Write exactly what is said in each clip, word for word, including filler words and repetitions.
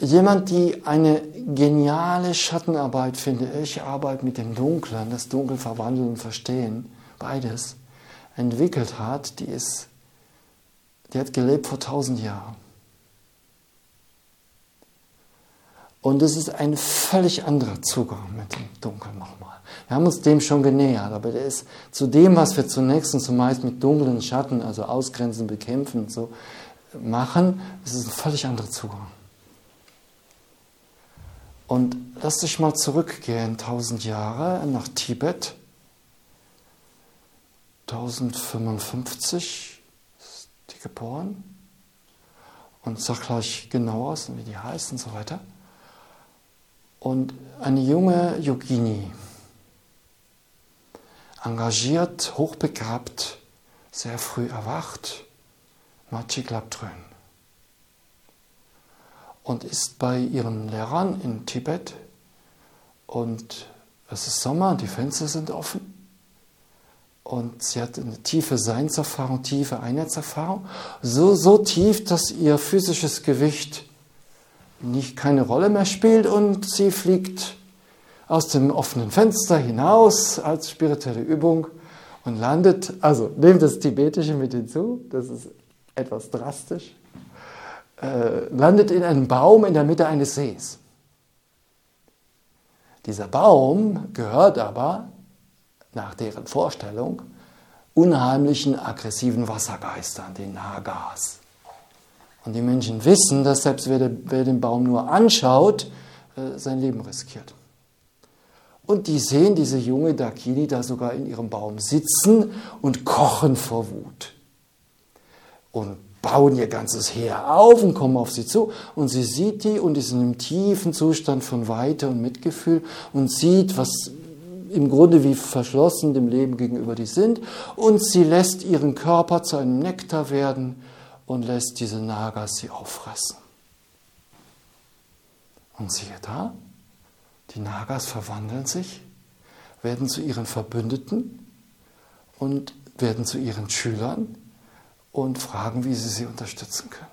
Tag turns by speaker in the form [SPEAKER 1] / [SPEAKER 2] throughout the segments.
[SPEAKER 1] jemand, die eine geniale Schattenarbeit, finde ich, Arbeit mit dem Dunklen, das Dunkel verwandeln und verstehen, beides, entwickelt hat, die ist, die hat gelebt vor tausend Jahren. Und es ist ein völlig anderer Zugang mit dem Dunkeln nochmal. Wir haben uns dem schon genähert, aber der ist zu dem, was wir zunächst und zumeist mit dunklen Schatten, also ausgrenzen, bekämpfen und so machen, es ist ein völlig anderer Zugang. Und lass dich mal zurückgehen, tausend Jahre nach Tibet, tausendfünfundfünfzig ist die geboren und sag gleich genau aus, wie die heißt und so weiter. Und eine junge Yogini, engagiert, hochbegabt, sehr früh erwacht, Machiklaptrön. Und ist bei ihren Lehrern in Tibet und es ist Sommer, die Fenster sind offen und sie hat eine tiefe Seinserfahrung, tiefe Einheitserfahrung, so, so tief, dass ihr physisches Gewicht nicht keine Rolle mehr spielt und sie fliegt aus dem offenen Fenster hinaus als spirituelle Übung und landet, also nehmt das Tibetische mit hinzu, das ist etwas drastisch, äh, landet in einem Baum in der Mitte eines Sees. Dieser Baum gehört aber, nach deren Vorstellung, unheimlichen, aggressiven Wassergeistern, den Nagas. Und die Menschen wissen, dass selbst wer, wer den Baum nur anschaut, äh, sein Leben riskiert. Und die sehen diese junge Dakini da sogar in ihrem Baum sitzen und kochen vor Wut. Und bauen ihr ganzes Heer auf und kommen auf sie zu. Und sie sieht die und ist in einem tiefen Zustand von Weite und Mitgefühl und sieht, was im Grunde wie verschlossen dem Leben gegenüber die sind. Und sie lässt ihren Körper zu einem Nektar werden und lässt diese Nagas sie auffressen. Und siehe da, die Nagas verwandeln sich, werden zu ihren Verbündeten und werden zu ihren Schülern und fragen, wie sie sie unterstützen können.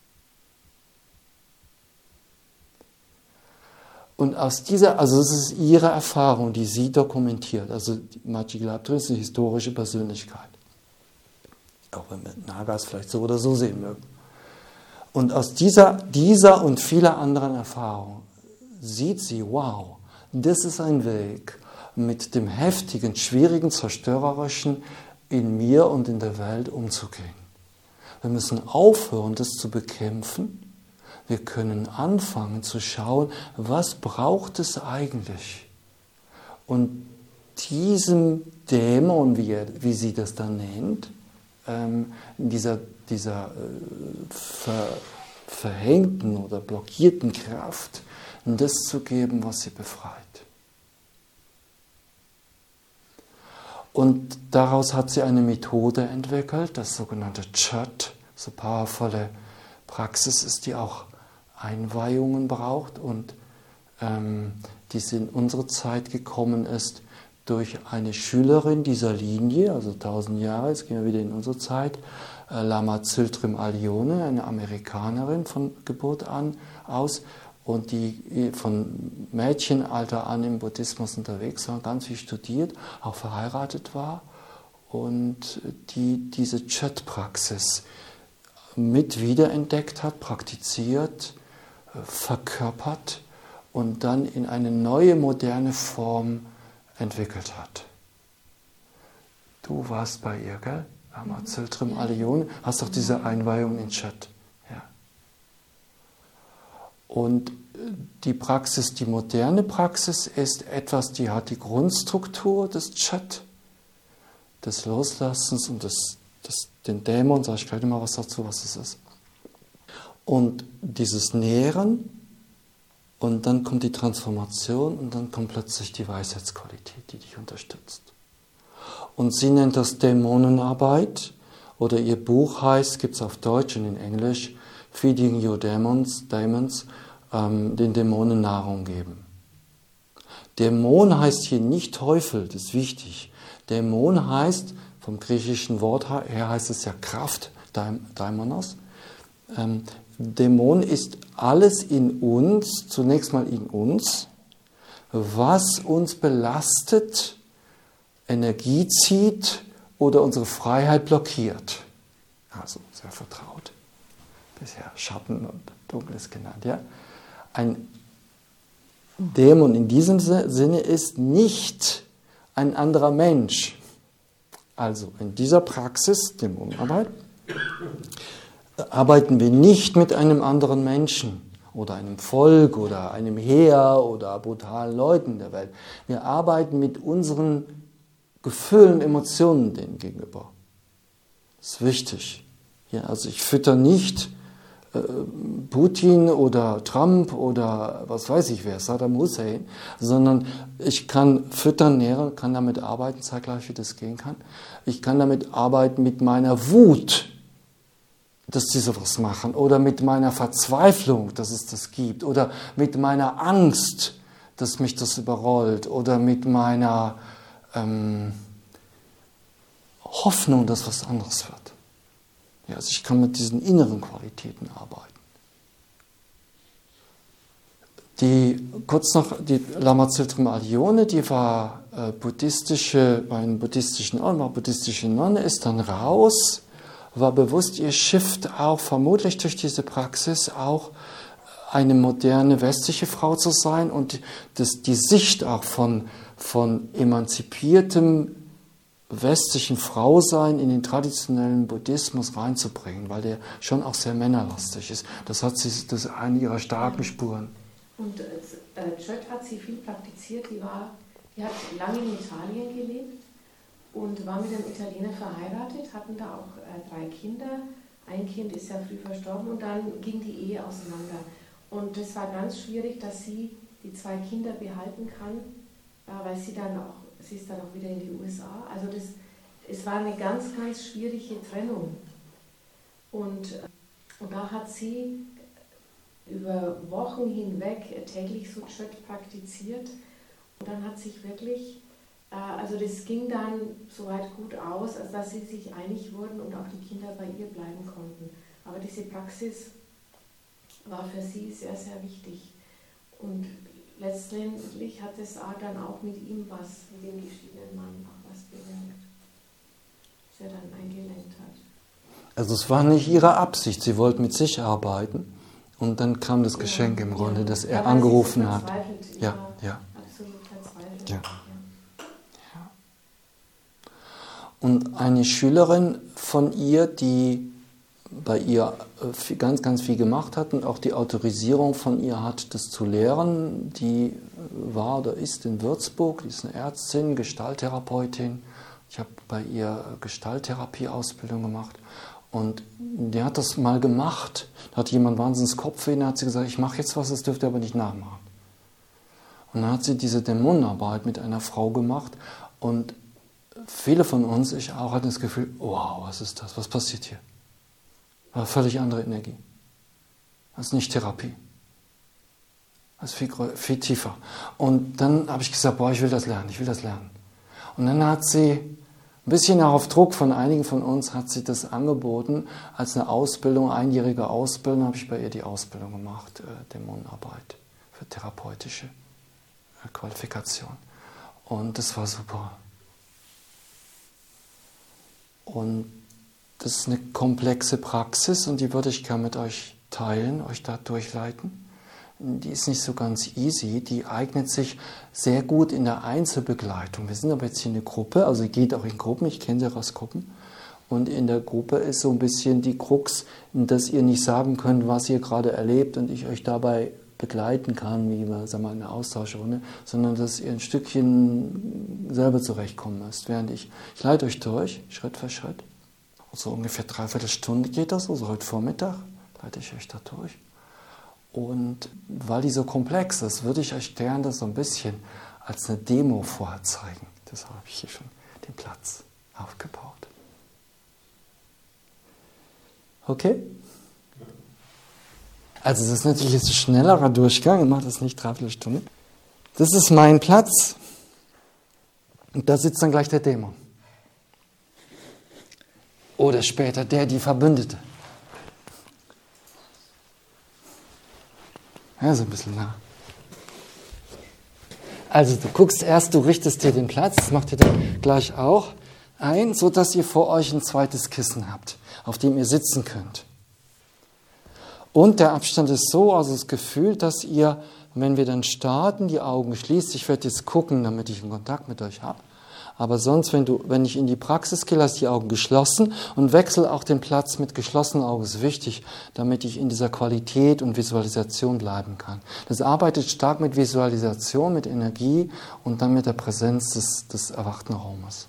[SPEAKER 1] Und aus dieser, also das ist ihre Erfahrung, die sie dokumentiert. Also Machiklaptrön ist eine historische Persönlichkeit. Auch wenn wir Nagas vielleicht so oder so sehen mögen. Und aus dieser, dieser und vieler anderen Erfahrungen sieht sie, wow, das ist ein Weg, mit dem heftigen, schwierigen, zerstörerischen in mir und in der Welt umzugehen. Wir müssen aufhören, das zu bekämpfen. Wir können anfangen zu schauen, was braucht es eigentlich? Und diesem Dämon, wie, er, wie sie das dann nennt, ähm, dieser, dieser äh, ver, verhängten oder blockierten Kraft, das zu geben, was sie befreit. Und daraus hat sie eine Methode entwickelt, das sogenannte Chat, so powervolle Praxis ist, die auch Einweihungen braucht und ähm, die in unsere Zeit gekommen ist durch eine Schülerin dieser Linie, also tausend Jahre, jetzt gehen wir wieder in unsere Zeit, äh, Lama Tsultrim Allione, eine Amerikanerin von Geburt an aus und die von Mädchenalter an im Buddhismus unterwegs war, ganz viel studiert, auch verheiratet war und die diese Chat-Praxis mit wiederentdeckt hat, praktiziert, verkörpert und dann in eine neue, moderne Form entwickelt hat. Du warst bei ihr, gell? Lama Tsultrim Allione, hast doch diese Einweihung in Chat. Ja. Und die Praxis, die moderne Praxis ist etwas, die hat die Grundstruktur des Chat, des Loslassens und des, des den Dämon, sage ich gleich mal was dazu, was es ist. Und dieses Nähren und dann kommt die Transformation und dann kommt plötzlich die Weisheitsqualität, die dich unterstützt. Und sie nennt das Dämonenarbeit oder ihr Buch heißt, gibt es auf Deutsch und in Englisch, Feeding Your Demons, Demons ähm, den Dämonen Nahrung geben. Dämon heißt hier nicht Teufel, das ist wichtig. Dämon heißt, vom griechischen Wort her heißt es ja Kraft, Daimonos, ähm, Dämon ist alles in uns, zunächst mal in uns, was uns belastet, Energie zieht oder unsere Freiheit blockiert. Also sehr vertraut. Bisher Schatten und Dunkles genannt. Ja? Ein Dämon in diesem Sinne ist nicht ein anderer Mensch. Also in dieser Praxis, Dämonenarbeit, arbeiten wir nicht mit einem anderen Menschen oder einem Volk oder einem Heer oder brutalen Leuten der Welt. Wir arbeiten mit unseren Gefühlen, Emotionen denen gegenüber. Das ist wichtig. Ja, also ich fütter nicht äh, Putin oder Trump oder was weiß ich wer, Saddam Hussein, sondern ich kann füttern, nähren, kann damit arbeiten, zeitgleich wie das gehen kann. Ich kann damit arbeiten mit meiner Wut, dass die sowas machen, oder mit meiner Verzweiflung, dass es das gibt, oder mit meiner Angst, dass mich das überrollt, oder mit meiner ähm, Hoffnung, dass was anderes wird. Ja, also ich kann mit diesen inneren Qualitäten arbeiten. Die, kurz noch, die Lama Tsultrim Algyone, die war äh, buddhistische, bei einem buddhistischen Orden, war buddhistische Nonne, ist dann raus, war bewusst, ihr schifft auch, vermutlich durch diese Praxis, auch eine moderne westliche Frau zu sein und das, die Sicht auch von, von emanzipiertem westlichen Frausein in den traditionellen Buddhismus reinzubringen, weil der schon auch sehr männerlastig ist. Das hat sie, das ist eine ihrer starken Spuren.
[SPEAKER 2] Und äh, Chöd hat sie viel praktiziert, die, war, die hat lange in Italien gelebt und war mit einem Italiener verheiratet, hatten da auch äh, drei Kinder. Ein Kind ist ja früh verstorben und dann ging die Ehe auseinander. Und es war ganz schwierig, dass sie die zwei Kinder behalten kann, äh, weil sie dann auch, sie ist dann auch wieder in die U S A. Also das, es war eine ganz, ganz schwierige Trennung. Und, äh, und da hat sie über Wochen hinweg täglich so Chöd praktiziert. Und dann hat sich wirklich, also das ging dann soweit gut aus, als dass sie sich einig wurden und auch die Kinder bei ihr bleiben konnten. Aber diese Praxis war für sie sehr, sehr wichtig. Und letztendlich hat es dann auch mit ihm was, mit dem geschiedenen Mann auch was bewirkt, was er dann eingelenkt hat.
[SPEAKER 1] Also es war nicht ihre Absicht, sie wollte mit sich arbeiten. Und dann kam das Geschenk im Grunde, dass er
[SPEAKER 2] ja,
[SPEAKER 1] angerufen
[SPEAKER 2] so
[SPEAKER 1] hat.
[SPEAKER 2] Ja,
[SPEAKER 1] ja.
[SPEAKER 2] Absolut verzweifelt.
[SPEAKER 1] Ja. Ja. Und eine Schülerin von ihr, die bei ihr ganz, ganz viel gemacht hat und auch die Autorisierung von ihr hat, das zu lehren, die war oder ist in Würzburg, die ist eine Ärztin, Gestalttherapeutin. Ich habe bei ihr Gestalttherapie-Ausbildung gemacht. Und der hat das mal gemacht. Da hat jemand wahnsinnig Kopfweh, da hat sie gesagt, ich mache jetzt was, das dürft ihr aber nicht nachmachen. Und dann hat sie diese Dämonenarbeit mit einer Frau gemacht und viele von uns, ich auch, hatten das Gefühl, wow, was ist das, was passiert hier? Eine völlig andere Energie. Das ist nicht Therapie. Das ist viel, viel tiefer. Und dann habe ich gesagt, boah, ich will das lernen, ich will das lernen. Und dann hat sie ein bisschen auch auf Druck von einigen von uns hat sie das angeboten als eine Ausbildung, einjährige Ausbildung, habe ich bei ihr die Ausbildung gemacht, äh, Dämonenarbeit für therapeutische äh, Qualifikation. Und das war super. Und das ist eine komplexe Praxis und die würde ich gerne mit euch teilen, euch da durchleiten. Die ist nicht so ganz easy, die eignet sich sehr gut in der Einzelbegleitung. Wir sind aber jetzt hier eine Gruppe, also geht auch in Gruppen, ich kenne sie auch aus Gruppen. Und in der Gruppe ist so ein bisschen die Krux, dass ihr nicht sagen könnt, was ihr gerade erlebt und ich euch dabei begleiten kann, wie wir sagen wir, eine Austauschrunde, sondern dass ihr ein Stückchen selber zurechtkommen müsst. Während ich, ich leite euch durch, Schritt für Schritt. Und so ungefähr dreiviertel Stunde geht das, also heute Vormittag leite ich euch da durch. Und weil die so komplex ist, würde ich euch gerne das so ein bisschen als eine Demo vorher zeigen. Deshalb habe ich hier schon den Platz aufgebaut. Okay? Also das ist natürlich jetzt ein schnellerer Durchgang, ich mache das nicht dreiviertel Stunde. Das ist mein Platz und da sitzt dann gleich der Dämon. Oder später der, die Verbündete. Ja, so ein bisschen nah. Also du guckst erst, du richtest dir den Platz, das macht ihr dann gleich auch ein, sodass ihr vor euch ein zweites Kissen habt, auf dem ihr sitzen könnt. Und der Abstand ist so, also das Gefühl, dass ihr, wenn wir dann starten, die Augen schließt. Ich werde jetzt gucken, damit ich einen Kontakt mit euch habe. Aber sonst, wenn, du, wenn ich in die Praxis gehe, lasse die Augen geschlossen und wechsle auch den Platz mit geschlossenen Augen. Das ist wichtig, damit ich in dieser Qualität und Visualisation bleiben kann. Das arbeitet stark mit Visualisation, mit Energie und dann mit der Präsenz des, des erwachten Raumes.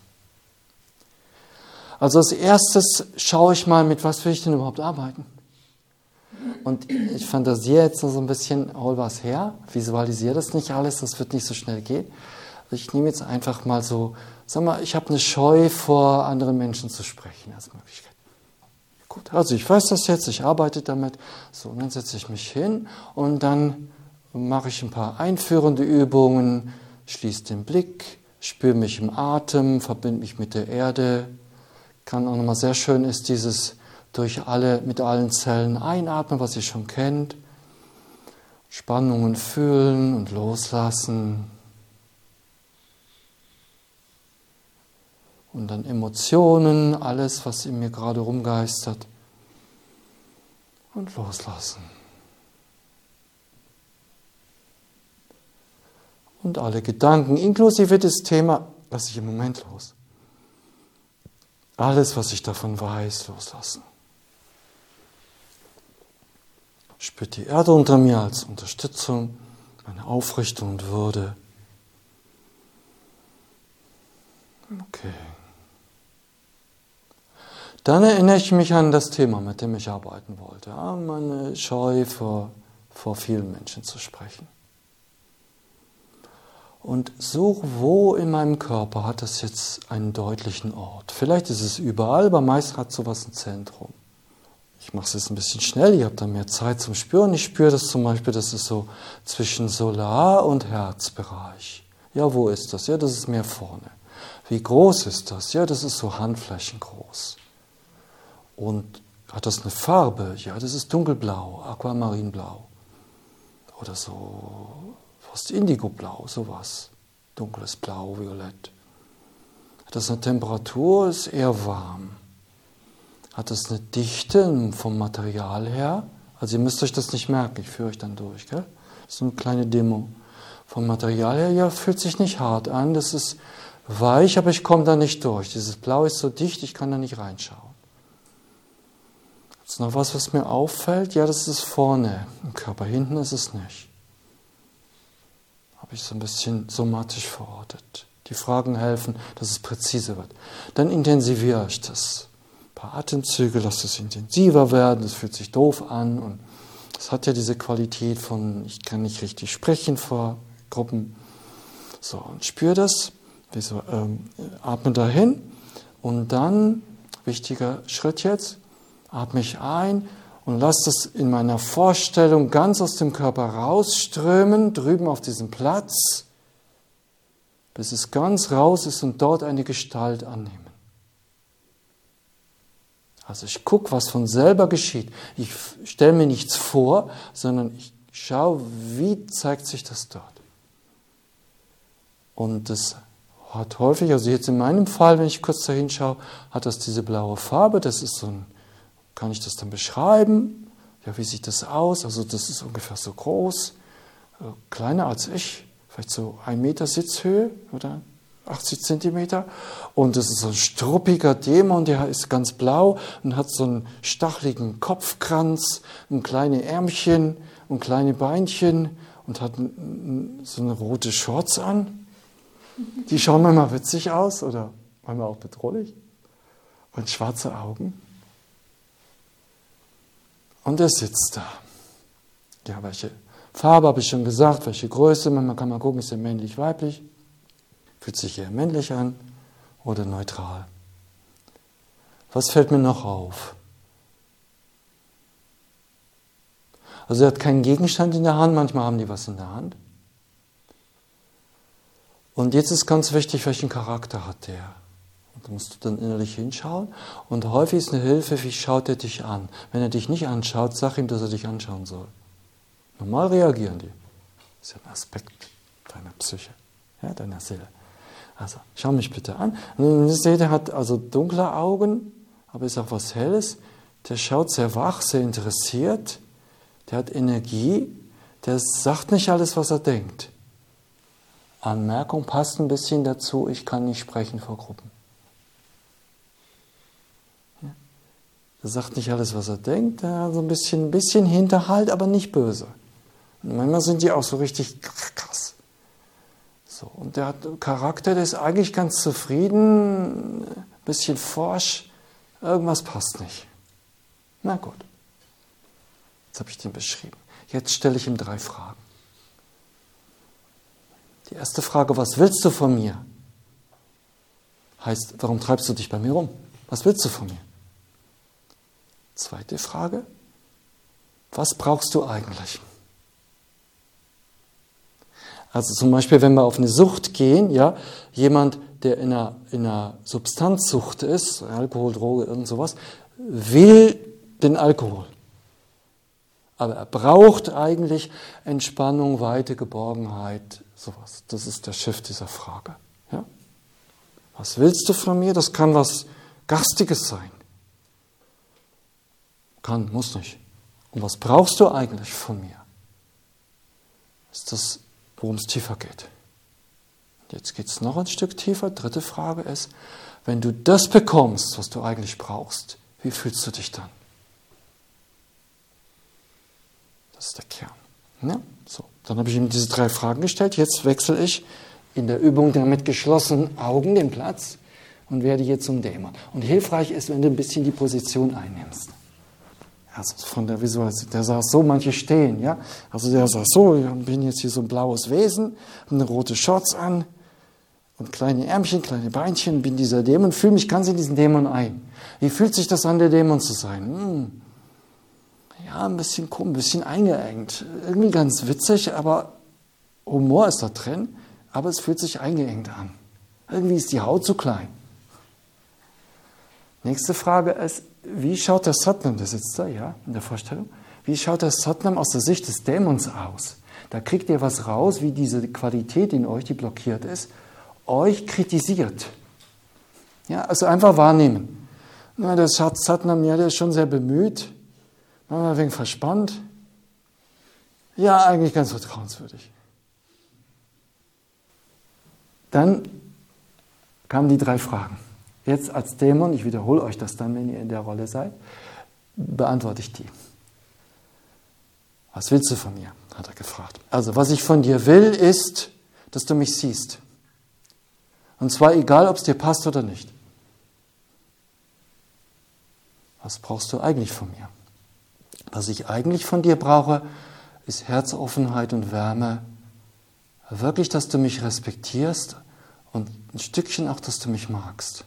[SPEAKER 1] Also als erstes schaue ich mal, mit was will ich denn überhaupt arbeiten? Und ich fantasiere jetzt noch so ein bisschen, hol was her, visualisiere das nicht alles, das wird nicht so schnell gehen. Ich nehme jetzt einfach mal so, sag mal, ich habe eine Scheu vor anderen Menschen zu sprechen als Möglichkeit. Gut, also ich weiß das jetzt, ich arbeite damit. So, und dann setze ich mich hin und dann mache ich ein paar einführende Übungen, schließe den Blick, spüre mich im Atem, verbinde mich mit der Erde. Kann auch nochmal sehr schön ist dieses durch alle, mit allen Zellen einatmen, was ihr schon kennt. Spannungen fühlen und loslassen. Und dann Emotionen, alles, was in mir gerade rumgeistert. Und loslassen. Und alle Gedanken, inklusive des Themas, lasse ich im Moment los. Alles, was ich davon weiß, loslassen. Spürt die Erde unter mir als Unterstützung, meine Aufrichtung und Würde. Okay. Dann erinnere ich mich an das Thema, mit dem ich arbeiten wollte. Ja, meine Scheu, vor, vor vielen Menschen zu sprechen. Und suche, wo in meinem Körper hat das jetzt einen deutlichen Ort. Vielleicht ist es überall, aber meist hat sowas ein Zentrum. Ich mache es jetzt ein bisschen schnell, ihr habt dann mehr Zeit zum Spüren. Ich spüre das zum Beispiel, das ist so zwischen Solar- und Herzbereich. Ja, wo ist das? Ja, das ist mehr vorne. Wie groß ist das? Ja, das ist so handflächengroß. Und hat das eine Farbe? Ja, das ist dunkelblau, aquamarinblau. Oder so fast indigoblau, sowas. Dunkles Blau, Violett. Hat das eine Temperatur? Ist eher warm. Hat das eine Dichte vom Material her? Also ihr müsst euch das nicht merken, ich führe euch dann durch. Gell? Das ist eine kleine Demo. Vom Material her, ja, fühlt sich nicht hart an. Das ist weich, aber ich komme da nicht durch. Dieses Blau ist so dicht, ich kann da nicht reinschauen. Ist noch was, was mir auffällt? Ja, das ist vorne im Körper, hinten ist es nicht. Habe ich so ein bisschen somatisch verortet. Die Fragen helfen, dass es präzise wird. Dann intensiviere ich das. Ein paar Atemzüge, lasse es intensiver werden, das fühlt sich doof an. Und es hat ja diese Qualität von, ich kann nicht richtig sprechen vor Gruppen. So, und spüre das, so, ähm, atme dahin und dann, wichtiger Schritt jetzt, atme ich ein und lasse das in meiner Vorstellung ganz aus dem Körper rausströmen, drüben auf diesem Platz, bis es ganz raus ist und dort eine Gestalt annehmen. Also ich gucke, was von selber geschieht. Ich stelle mir nichts vor, sondern ich schaue, wie zeigt sich das dort. Und das hat häufig, also jetzt in meinem Fall, wenn ich kurz da hinschaue, hat das diese blaue Farbe, das ist so ein, kann ich das dann beschreiben? Ja, wie sieht das aus? Also das ist ungefähr so groß, kleiner als ich, vielleicht so ein Meter Sitzhöhe oder achtzig Zentimeter. Und das ist so ein struppiger Dämon, der ist ganz blau und hat so einen stacheligen Kopfkranz, ein kleine Ärmchen und kleine Beinchen und hat so eine rote Shorts an. Die schauen manchmal witzig aus oder manchmal auch bedrohlich. Und schwarze Augen. Und er sitzt da. Ja, welche Farbe habe ich schon gesagt, welche Größe, manchmal kann man gucken, ist er männlich, weiblich, fühlt sich eher männlich an oder neutral. Was fällt mir noch auf? Also er hat keinen Gegenstand in der Hand, manchmal haben die was in der Hand. Und jetzt ist ganz wichtig, welchen Charakter hat der? Da musst du dann innerlich hinschauen. Und häufig ist eine Hilfe, wie schaut er dich an? Wenn er dich nicht anschaut, sag ihm, dass er dich anschauen soll. Normal reagieren die. Das ist ja ein Aspekt deiner Psyche, ja, deiner Seele. Also, schau mich bitte an. Ihr seht, er hat also dunkle Augen, aber ist auch was Helles. Der schaut sehr wach, sehr interessiert. Der hat Energie. Der sagt nicht alles, was er denkt. Anmerkung passt ein bisschen dazu, ich kann nicht sprechen vor Gruppen. Ja. Er sagt nicht alles, was er denkt. Er hat so ein bisschen, ein bisschen Hinterhalt, aber nicht böse. Und manchmal sind die auch so richtig krass. So, und der hat einen Charakter, der ist eigentlich ganz zufrieden, ein bisschen forsch, irgendwas passt nicht. Na gut, jetzt habe ich den beschrieben. Jetzt stelle ich ihm drei Fragen. Die erste Frage, was willst du von mir? Heißt, warum treibst du dich bei mir rum? Was willst du von mir? Zweite Frage, was brauchst du eigentlich? Also zum Beispiel, wenn wir auf eine Sucht gehen, ja, jemand, der in einer, in einer Substanzsucht ist, Alkohol, Droge, irgend sowas, will den Alkohol. Aber er braucht eigentlich Entspannung, Weite, Geborgenheit, sowas. Das ist der Shift dieser Frage. Ja? Was willst du von mir? Das kann was Garstiges sein. Kann, muss nicht. Und was brauchst du eigentlich von mir? Ist das, worum es tiefer geht? Jetzt geht es noch ein Stück tiefer. Dritte Frage ist, wenn du das bekommst, was du eigentlich brauchst, wie fühlst du dich dann? Das ist der Kern. Ja, so. Dann habe ich ihm diese drei Fragen gestellt. Jetzt wechsle ich in der Übung der mit geschlossenen Augen den Platz und werde jetzt zum Dämon. Und hilfreich ist, wenn du ein bisschen die Position einnimmst. Also von der Visualisation. Der saß so, manche stehen, ja. Also der saß so, ich bin jetzt hier so ein blaues Wesen, eine rote Shorts an und kleine Ärmchen, kleine Beinchen, bin dieser Dämon, fühle mich ganz in diesen Dämon ein. Wie fühlt sich das an, der Dämon zu sein? Hm. Ja, ein bisschen komisch, ein bisschen eingeengt. Irgendwie ganz witzig, aber Humor ist da drin, aber es fühlt sich eingeengt an. Irgendwie ist die Haut zu klein. Nächste Frage ist, wie schaut der Satnam, der sitzt da, ja, in der Vorstellung, wie schaut der Satnam aus der Sicht des Dämons aus? Da kriegt ihr was raus, wie diese Qualität in euch, die blockiert ist, euch kritisiert. Ja, also einfach wahrnehmen. Na, der Satnam, ja, der ist schon sehr bemüht, manchmal ein wenig verspannt. Ja, eigentlich ganz vertrauenswürdig. Dann kamen die drei Fragen. Jetzt als Dämon, ich wiederhole euch das dann, wenn ihr in der Rolle seid, beantworte ich die. Was willst du von mir? Hat er gefragt. Also, was ich von dir will, ist, dass du mich siehst. Und zwar egal, ob es dir passt oder nicht. Was brauchst du eigentlich von mir? Was ich eigentlich von dir brauche, ist Herzoffenheit und Wärme. Wirklich, dass du mich respektierst und ein Stückchen auch, dass du mich magst.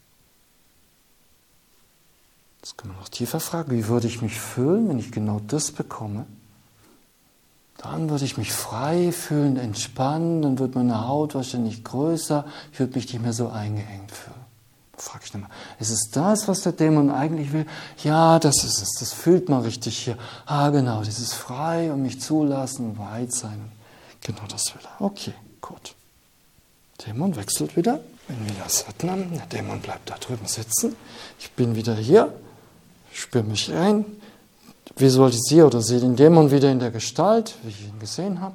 [SPEAKER 1] Jetzt kann man noch tiefer fragen, wie würde ich mich fühlen, wenn ich genau das bekomme? Dann würde ich mich frei fühlen, entspannen, dann wird meine Haut wahrscheinlich größer, ich würde mich nicht mehr so eingeengt fühlen. Frage ich nochmal, ist es das, was der Dämon eigentlich will? Ja, das ist es, das fühlt man richtig hier. Ah, genau, dieses frei und mich zulassen, weit sein. Genau das will er. Okay, gut. Dämon wechselt wieder, bin wieder Satnam, der Dämon bleibt da drüben sitzen. Ich bin wieder hier, spüre mich ein, visualisiere oder sehe den Dämon wieder in der Gestalt, wie ich ihn gesehen habe.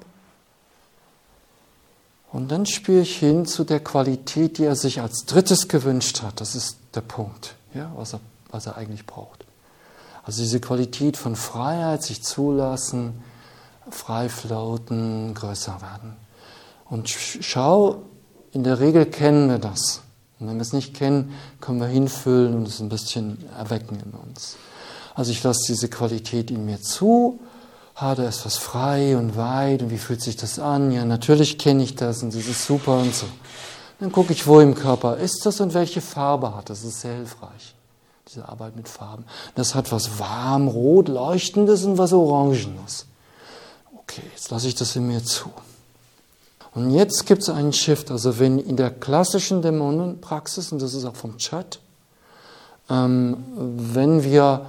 [SPEAKER 1] Und dann spüre ich hin zu der Qualität, die er sich als drittes gewünscht hat. Das ist der Punkt, ja, was er, was er eigentlich braucht. Also diese Qualität von Freiheit, sich zulassen, frei floaten, größer werden. Und schau, in der Regel kennen wir das. Und wenn wir es nicht kennen, können wir hinfühlen und es ein bisschen erwecken in uns. Also ich lasse diese Qualität in mir zu. Ah, da ist was frei und weit und wie fühlt sich das an? Ja, natürlich kenne ich das und das ist super und so. Dann gucke ich, wo im Körper ist das und welche Farbe hat das. Das ist sehr hilfreich, diese Arbeit mit Farben. Das hat was warm, rot, leuchtendes und was orangenes. Okay, jetzt lasse ich das in mir zu. Und jetzt gibt es einen Shift. Also wenn in der klassischen Dämonenpraxis, und das ist auch vom Chat, ähm, wenn wir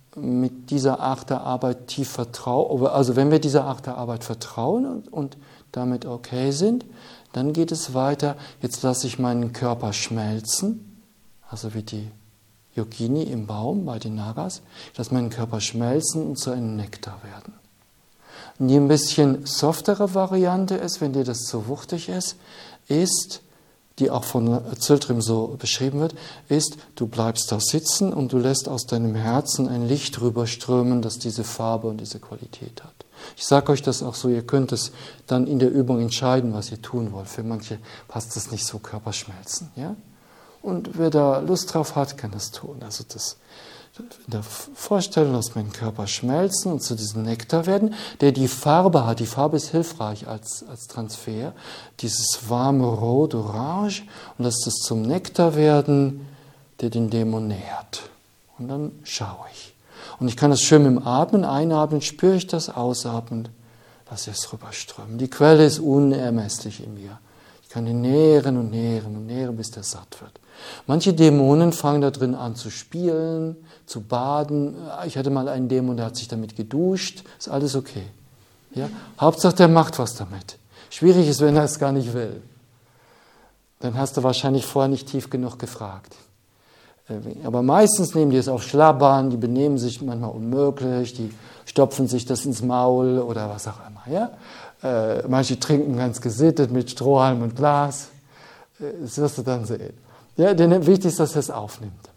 [SPEAKER 1] mit dieser Art der Arbeit tief vertrauen, also wenn wir dieser Art der Arbeit vertrauen und, und damit okay sind, dann geht es weiter, jetzt lasse ich meinen Körper schmelzen, also wie die Yogini im Baum bei den Nagas, ich lasse meinen Körper schmelzen und zu einem Nektar werden. Und die ein bisschen softere Variante ist, wenn dir das zu wuchtig ist, ist, die auch von Zültrim so beschrieben wird, ist, du bleibst da sitzen und du lässt aus deinem Herzen ein Licht rüberströmen, das diese Farbe und diese Qualität hat. Ich sage euch das auch so, ihr könnt es dann in der Übung entscheiden, was ihr tun wollt. Für manche passt das nicht so, Körperschmelzen. Ja? Und wer da Lust drauf hat, kann das tun. Also das in der Vorstellung, dass mein Körper schmelzen und zu diesem Nektar werden, der die Farbe hat. Die Farbe ist hilfreich als, als Transfer. Dieses warme Rot, Orange, und lässt es zum Nektar werden, der den Dämon nährt. Und dann schaue ich. Und ich kann das schön mit dem Atmen einatmen, spüre ich das, ausatmen, lasse es rüberströmen. Die Quelle ist unermesslich in mir. Ich kann ihn nähren und nähren und nähren, bis der satt wird. Manche Dämonen fangen da drin an zu spielen, zu baden. Ich hatte mal einen Dämon, der hat sich damit geduscht. Ist alles okay. Ja? Hauptsache, der macht was damit. Schwierig ist, wenn er es gar nicht will. Dann hast du wahrscheinlich vorher nicht tief genug gefragt. Aber meistens nehmen die es auf Schlabbern, die benehmen sich manchmal unmöglich, die stopfen sich das ins Maul oder was auch immer. Ja? Äh, manche trinken ganz gesittet mit Strohhalm und Glas. Das wirst du dann sehen. Ja, denn wichtig ist, dass er es aufnimmt.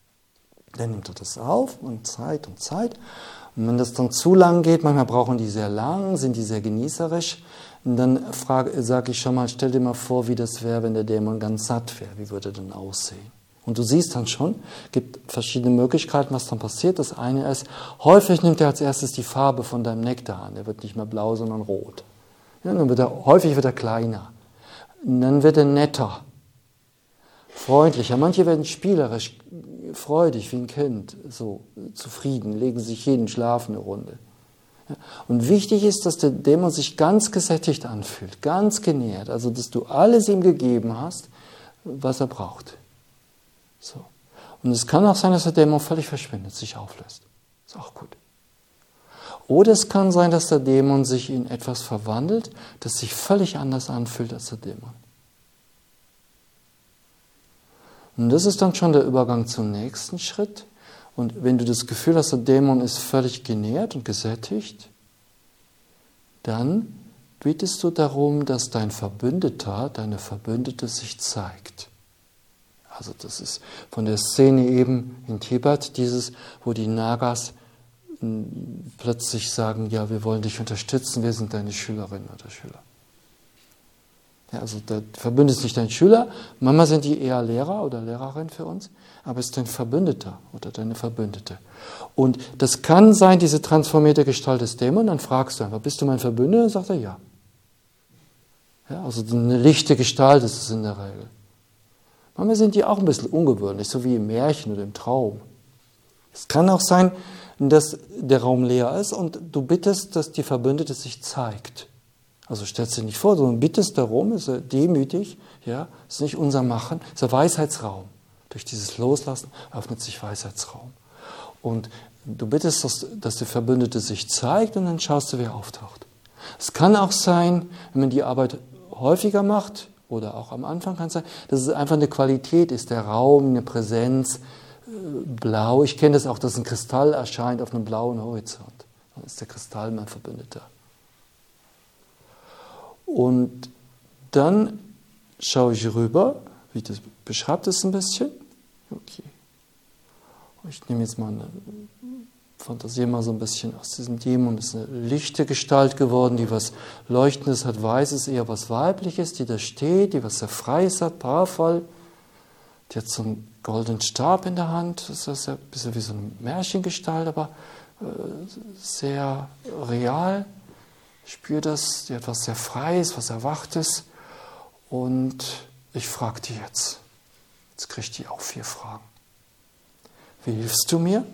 [SPEAKER 1] Dann nimmt er das auf und Zeit und Zeit. Und wenn das dann zu lang geht, manchmal brauchen die sehr lang, sind die sehr genießerisch. Und dann sage ich schon mal, stell dir mal vor, wie das wäre, wenn der Dämon ganz satt wäre. Wie würde er denn aussehen? Und du siehst dann schon, es gibt verschiedene Möglichkeiten, was dann passiert. Das eine ist, häufig nimmt er als erstes die Farbe von deinem Nektar an. Der wird nicht mehr blau, sondern rot. Ja, dann wird er, häufig wird er kleiner. Und dann wird er netter, freundlicher. Manche werden spielerisch, freudig wie ein Kind, so zufrieden, legen sich jeden schlafen eine Runde. Ja, und wichtig ist, dass der Dämon sich ganz gesättigt anfühlt, ganz genährt. Also, dass du alles ihm gegeben hast, was er braucht. So. Und es kann auch sein, dass der Dämon völlig verschwindet, sich auflöst. Ist auch gut. Oder es kann sein, dass der Dämon sich in etwas verwandelt, das sich völlig anders anfühlt als der Dämon. Und das ist dann schon der Übergang zum nächsten Schritt. Und wenn du das Gefühl hast, der Dämon ist völlig genährt und gesättigt, dann bittest du darum, dass dein Verbündeter, deine Verbündete sich zeigt. Also das ist von der Szene eben in Tibet, dieses, wo die Nagas plötzlich sagen, ja, wir wollen dich unterstützen, wir sind deine Schülerin oder Schüler. Ja, also der Verbündeter ist nicht dein Schüler, Mama sind die eher Lehrer oder Lehrerin für uns, aber es ist dein Verbündeter oder deine Verbündete. Und das kann sein, diese transformierte Gestalt des Dämons, dann fragst du einfach, bist du mein Verbündeter? Dann sagt er ja. Ja, also eine lichte Gestalt ist es in der Regel. Manchmal sind die auch ein bisschen ungewöhnlich, so wie im Märchen oder im Traum. Es kann auch sein, dass der Raum leer ist und du bittest, dass die Verbündete sich zeigt. Also stellst dir nicht vor, sondern bittest darum, ist er demütig, ja, ist nicht unser Machen, ist der Weisheitsraum. Durch dieses Loslassen öffnet sich Weisheitsraum. Und du bittest, dass, dass die Verbündete sich zeigt und dann schaust du, wer auftaucht. Es kann auch sein, wenn man die Arbeit häufiger macht, oder auch am Anfang kann es sein, dass es einfach eine Qualität ist, der Raum, eine Präsenz, blau. Ich kenne das auch, dass ein Kristall erscheint auf einem blauen Horizont. Dann ist der Kristall mein Verbündeter. Und dann schaue ich rüber, wie das beschreibt es ein bisschen. Okay. Ich nehme jetzt mal eine Fantasie mal so ein bisschen aus diesem Dämon. Das ist eine lichte Gestalt geworden, die was Leuchtendes hat, Weißes, eher was Weibliches, die da steht, die was sehr Freies hat, powervoll. Die hat so einen goldenen Stab in der Hand. Das ist ja ein bisschen wie so eine Märchengestalt, aber äh, sehr real. Ich spüre das, die hat was sehr Freies, was Erwachtes. Und ich frage die jetzt. Jetzt kriegt die auch vier Fragen. Wie hilfst du mir?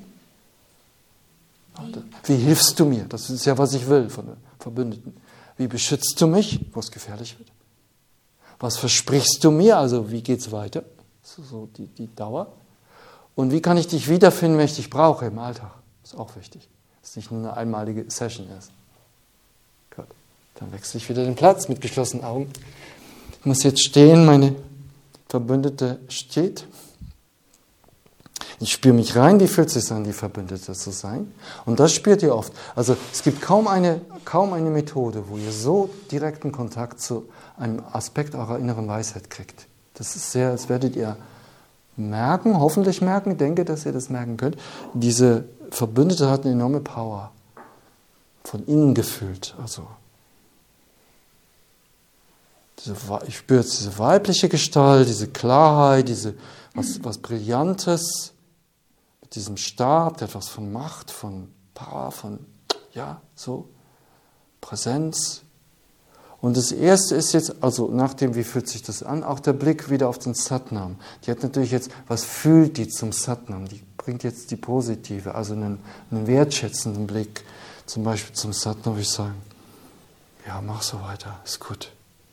[SPEAKER 1] Wie hilfst du mir? Das ist ja, was ich will von den Verbündeten. Wie beschützt du mich, wo es gefährlich wird? Was versprichst du mir? Also wie geht es weiter? So die, die Dauer. Und wie kann ich dich wiederfinden, wenn ich dich brauche im Alltag? Ist auch wichtig. Dass es nicht nur eine einmalige Session ist. Gut. Dann wechsle ich wieder den Platz mit geschlossenen Augen. Ich muss jetzt stehen, meine Verbündete steht. Ich spüre mich rein, wie fühlt es sich an, die Verbündete zu sein? Und das spürt ihr oft. Also es gibt kaum eine, kaum eine Methode, wo ihr so direkten Kontakt zu einem Aspekt eurer inneren Weisheit kriegt. Das ist sehr, das werdet ihr merken, hoffentlich merken, ich denke, dass ihr das merken könnt. Diese Verbündete hat eine enorme Power. Von innen gefühlt. Also diese, ich spüre jetzt diese weibliche Gestalt, diese Klarheit, diese was, was Brillantes. Mit diesem Stab, der etwas von Macht, von Power, von, ja, so, Präsenz. Und das Erste ist jetzt, also nach dem, wie fühlt sich das an, auch der Blick wieder auf den Satnam. Die hat natürlich jetzt, was fühlt die zum Satnam? Die bringt jetzt die positive, also einen, einen wertschätzenden Blick. Zum Beispiel zum Satnam würde ich sagen, ja, mach so weiter, ist gut.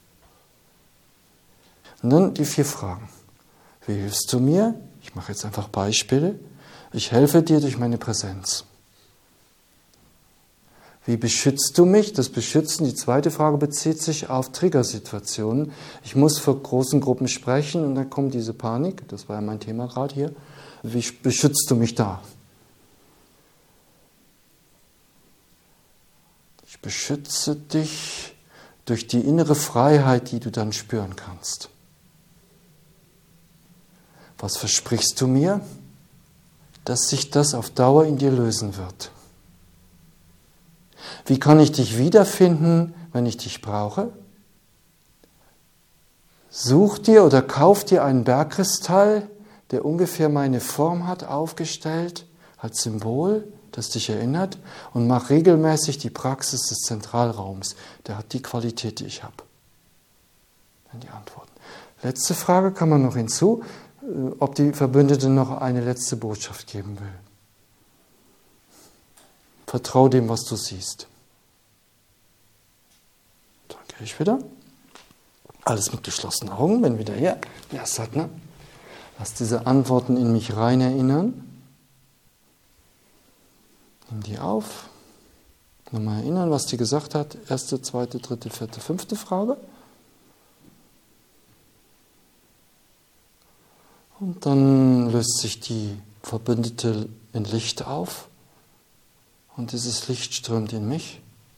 [SPEAKER 1] Und dann die vier Fragen. Wie hilfst du mir? Ich mache jetzt einfach Beispiele. Ich helfe dir durch meine Präsenz. Wie beschützt du mich? Das Beschützen, die zweite Frage bezieht sich auf Triggersituationen. Ich muss vor großen Gruppen sprechen und dann kommt diese Panik. Das war ja mein Thema gerade hier. Wie beschützt du mich da? Ich beschütze dich durch die innere Freiheit, die du dann spüren kannst. Was versprichst du mir? Dass sich das auf Dauer in dir lösen wird. Wie kann ich dich wiederfinden, wenn ich dich brauche? Such dir oder kauf dir einen Bergkristall, der ungefähr meine Form hat, aufgestellt, als Symbol, das dich erinnert, und mach regelmäßig die Praxis des Zentralraums. Der hat die Qualität, die ich habe. Dann die Antworten. Letzte Frage kann man noch hinzu, ob die Verbündete noch eine letzte Botschaft geben will. Vertrau dem, was du siehst. Dann gehe ich wieder. Alles mit geschlossenen Augen. Bin wieder hier. Ja, Satna. Lass diese Antworten in mich rein erinnern. Nimm die auf. Nochmal erinnern, was die gesagt hat. Erste, zweite, dritte, vierte, fünfte Frage. Und dann löst sich die Verbündete in Licht auf. Und dieses Licht strömt in mich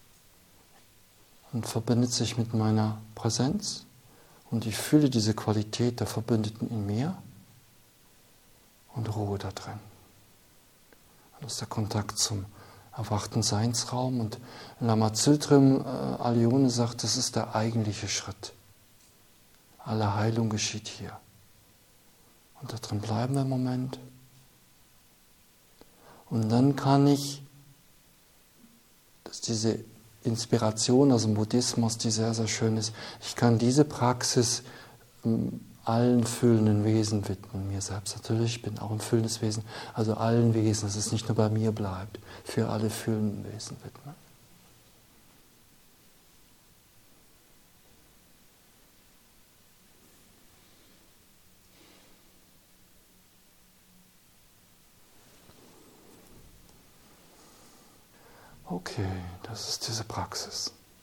[SPEAKER 1] und verbindet sich mit meiner Präsenz. Und ich fühle diese Qualität der Verbündeten in mir und Ruhe da drin. Das ist der Kontakt zum erwachten Seinsraum. Und Lama Tsultrim äh, Alione sagt, das ist der eigentliche Schritt. Alle Heilung geschieht hier. Und da drin bleiben wir im Moment. Und dann kann ich, das ist diese Inspiration aus dem Buddhismus, die sehr, sehr schön ist, ich kann diese Praxis allen fühlenden Wesen widmen. Mir selbst natürlich, ich bin auch ein fühlendes Wesen, also allen Wesen, dass es nicht nur bei mir bleibt, für alle fühlenden Wesen widmen. Okay, das ist diese Praxis.